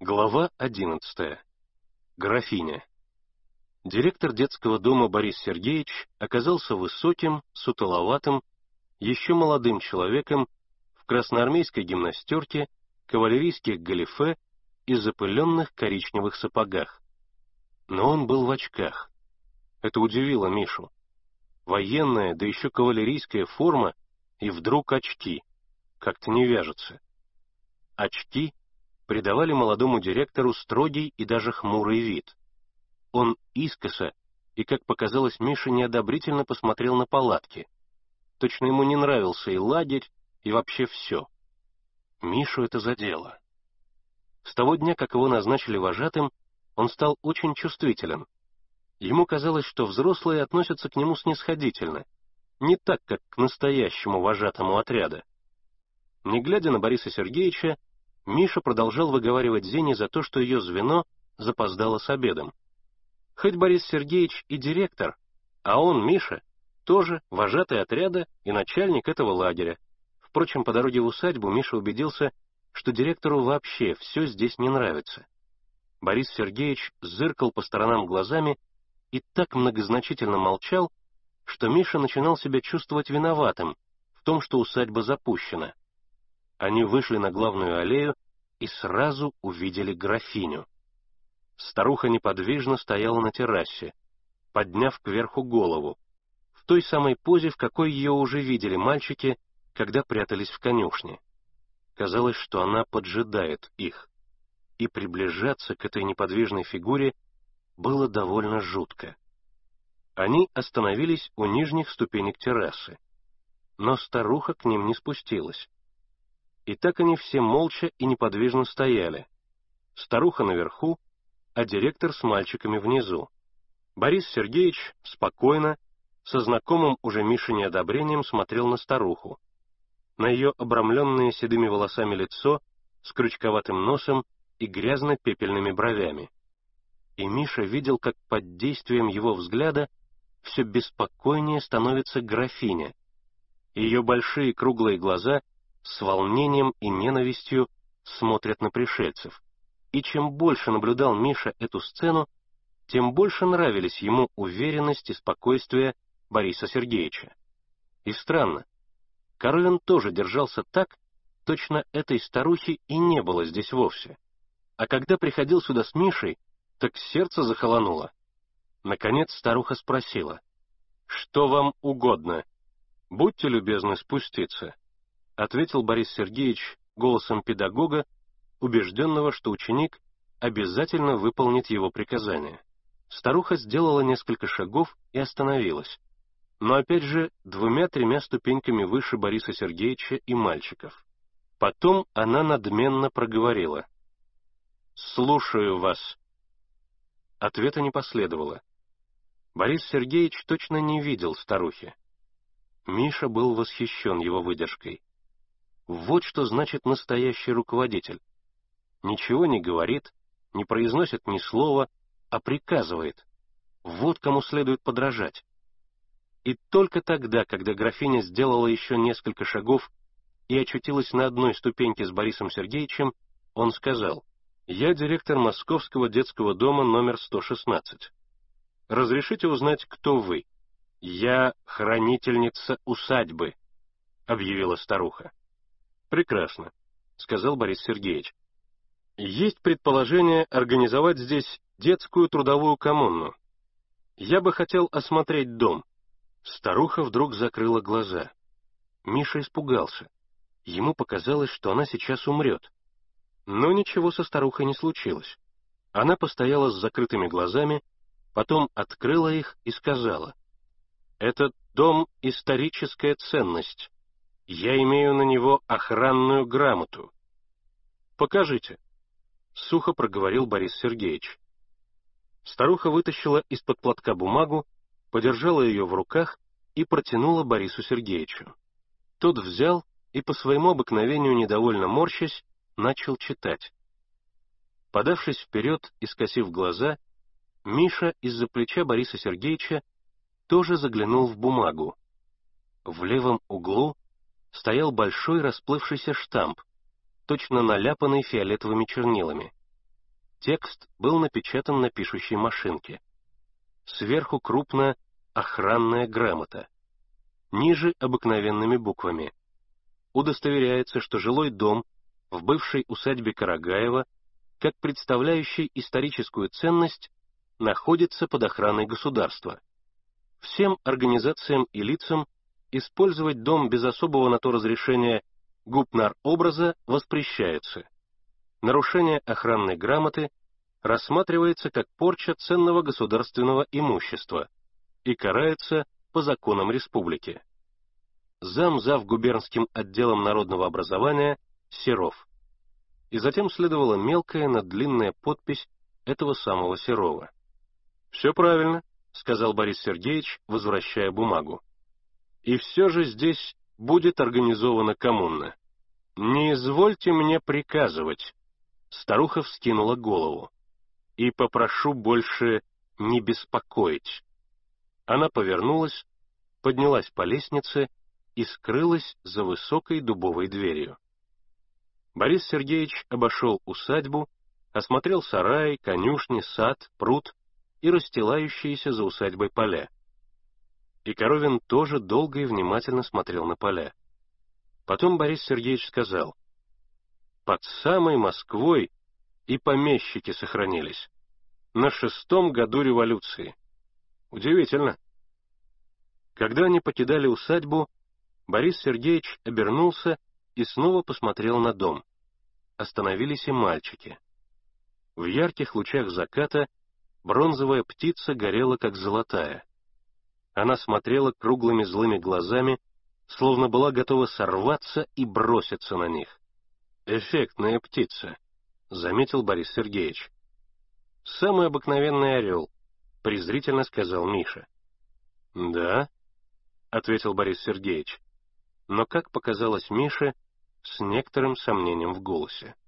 Глава 11. Графиня. Директор детского дома Борис Сергеевич оказался высоким, сутуловатым, еще молодым человеком в красноармейской гимнастерке, кавалерийских галифе и запыленных коричневых сапогах. Но он был в очках. Это удивило Мишу. Военная, да еще кавалерийская форма, и вдруг очки. Как-то не вяжется. Очки придавали молодому директору строгий и даже хмурый вид. Он искоса и, как показалось Мише, неодобрительно посмотрел на палатки. Точно ему не нравился и лагерь, и вообще все. Мишу это задело. С того дня, как его назначили вожатым, он стал очень чувствителен. Ему казалось, что взрослые относятся к нему снисходительно, не так, как к настоящему вожатому отряда. Не глядя на Бориса Сергеевича, Миша продолжал выговаривать Зине за то, что ее звено запоздало с обедом. Хоть Борис Сергеевич и директор, а он, Миша, тоже вожатый отряда и начальник этого лагеря. Впрочем, по дороге в усадьбу Миша убедился, что директору вообще все здесь не нравится. Борис Сергеевич зыркал по сторонам глазами и так многозначительно молчал, что Миша начинал себя чувствовать виноватым в том, что усадьба запущена. Они вышли на главную аллею и сразу увидели графиню. Старуха неподвижно стояла на террасе, подняв кверху голову, в той самой позе, в какой ее уже видели мальчики, когда прятались в конюшне. Казалось, что она поджидает их, и приближаться к этой неподвижной фигуре было довольно жутко. Они остановились у нижних ступенек террасы, но старуха к ним не спустилась. И так они все молча и неподвижно стояли. Старуха наверху, а директор с мальчиками внизу. Борис Сергеевич спокойно, со знакомым уже Мише неодобрением смотрел на старуху, на ее обрамленное седыми волосами лицо с крючковатым носом и грязно-пепельными бровями. И Миша видел, как под действием его взгляда все беспокойнее становится графиня. Ее большие круглые глаза с волнением и ненавистью смотрят на пришельцев. И чем больше наблюдал Миша эту сцену, тем больше нравились ему уверенность и спокойствие Бориса Сергеевича. И странно, Коровин тоже держался так, точно этой старухи и не было здесь вовсе. А когда приходил сюда с Мишей, так сердце захолонуло. Наконец старуха спросила: «Что вам угодно? Будьте любезны спуститься», — ответил Борис Сергеевич голосом педагога, убежденного, что ученик обязательно выполнит его приказание. Старуха сделала несколько шагов и остановилась, но опять же 2-3 ступеньками выше Бориса Сергеевича и мальчиков. Потом она надменно проговорила: «Слушаю вас». Ответа не последовало. Борис Сергеевич точно не видел старухи. Миша был восхищен его выдержкой. Вот что значит настоящий руководитель. Ничего не говорит, не произносит ни слова, а приказывает. Вот кому следует подражать. И только тогда, когда графиня сделала еще несколько шагов и очутилась на одной ступеньке с Борисом Сергеевичем, он сказал: «Я директор Московского детского дома номер 116. Разрешите узнать, кто вы?» «Я хранительница усадьбы», — объявила старуха. «Прекрасно», — сказал Борис Сергеевич. «Есть предположение организовать здесь детскую трудовую коммуну. Я бы хотел осмотреть дом». Старуха вдруг закрыла глаза. Миша испугался. Ему показалось, что она сейчас умрет. Но ничего со старухой не случилось. Она постояла с закрытыми глазами, потом открыла их и сказала: «Этот дом — историческая ценность. Я имею на него охранную грамоту». «Покажите», — сухо проговорил Борис Сергеевич. Старуха вытащила из-под платка бумагу, подержала ее в руках и протянула Борису Сергеевичу. Тот взял и, по своему обыкновению недовольно морщась, начал читать. Подавшись вперед и скосив глаза, Миша из-за плеча Бориса Сергеевича тоже заглянул в бумагу. В левом углу стоял большой расплывшийся штамп, точно наляпанный фиолетовыми чернилами. Текст был напечатан на пишущей машинке. Сверху крупно «Охранная грамота». Ниже обыкновенными буквами. Удостоверяется, что жилой дом в бывшей усадьбе Карагаева, как представляющий историческую ценность, находится под охраной государства. Всем организациям и лицам использовать дом без особого на то разрешения губнар-образа воспрещается. Нарушение охранной грамоты рассматривается как порча ценного государственного имущества и карается по законам республики. Зав. Губернским отделом народного образования Серов. И затем следовала мелкая, но длинная подпись этого самого Серова. «Все правильно», — сказал Борис Сергеевич, возвращая бумагу. «И все же здесь будет организована коммуна. Не извольте мне приказывать». Старуха вскинула голову. «И попрошу больше не беспокоить». Она повернулась, поднялась по лестнице и скрылась за высокой дубовой дверью. Борис Сергеевич обошел усадьбу, осмотрел сараи, конюшни, сад, пруд и расстилающиеся за усадьбой поля. И Коровин тоже долго и внимательно смотрел на поля. Потом Борис Сергеевич сказал: «Под самой Москвой и помещики сохранились. На 6-м году революции. Удивительно». Когда они покидали усадьбу, Борис Сергеевич обернулся и снова посмотрел на дом. Остановились и мальчики. В ярких лучах заката бронзовая птица горела, как золотая. Она смотрела круглыми злыми глазами, словно была готова сорваться и броситься на них. «Эффектная птица», — заметил Борис Сергеевич. «Самый обыкновенный орел», — презрительно сказал Миша. «Да», — ответил Борис Сергеевич, но, как показалось Мише, с некоторым сомнением в голосе.